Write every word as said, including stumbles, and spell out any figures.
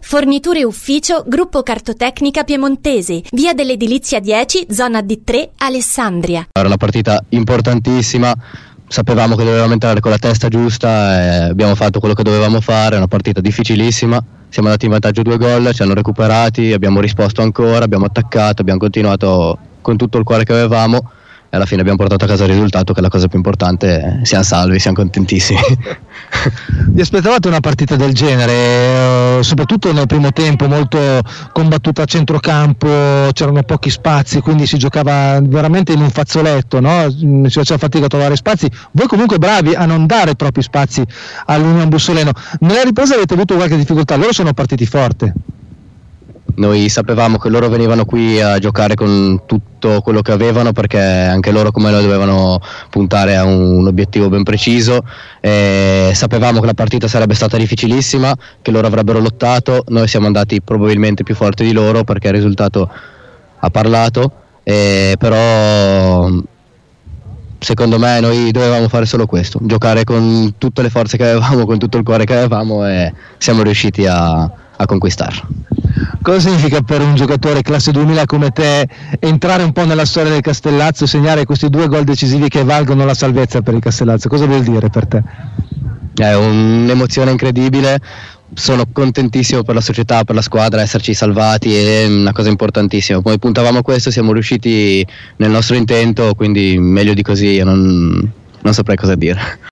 Forniture ufficio Gruppo Cartotecnica Piemontesi, via dell'Edilizia dieci, zona D tre, Alessandria. Era una partita importantissima, sapevamo che dovevamo entrare con la testa giusta e abbiamo fatto quello che dovevamo fare. È una partita difficilissima, siamo andati in vantaggio due gol, ci hanno recuperati, abbiamo risposto ancora, abbiamo attaccato, abbiamo continuato con tutto il cuore che avevamo e alla fine abbiamo portato a casa il risultato, che è la cosa più importante. Siamo salvi, siamo contentissimi. Vi aspettavate una partita del genere, soprattutto nel primo tempo, molto combattuta a centrocampo, c'erano pochi spazi, quindi si giocava veramente in un fazzoletto, no? Si faceva fatica a trovare spazi. Voi comunque bravi a non dare troppi spazi all'Union Bussoleno. Nella ripresa avete avuto qualche difficoltà, loro sono partiti forte. Noi sapevamo che loro venivano qui a giocare con tutto quello che avevano, perché anche loro come noi dovevano puntare a un obiettivo ben preciso, e sapevamo che la partita sarebbe stata difficilissima, che loro avrebbero lottato. Noi siamo andati probabilmente più forti di loro perché il risultato ha parlato, e però secondo me noi dovevamo fare solo questo, giocare con tutte le forze che avevamo, con tutto il cuore che avevamo, e siamo riusciti a, a conquistarlo. Cosa significa per un giocatore classe duemila come te entrare un po' nella storia del Castellazzo e segnare questi due gol decisivi che valgono la salvezza per il Castellazzo? Cosa vuol dire per te? È un'emozione incredibile, sono contentissimo per la società, per la squadra, esserci salvati, è una cosa importantissima. Poi puntavamo a questo, siamo riusciti nel nostro intento, quindi meglio di così io non, non saprei cosa dire.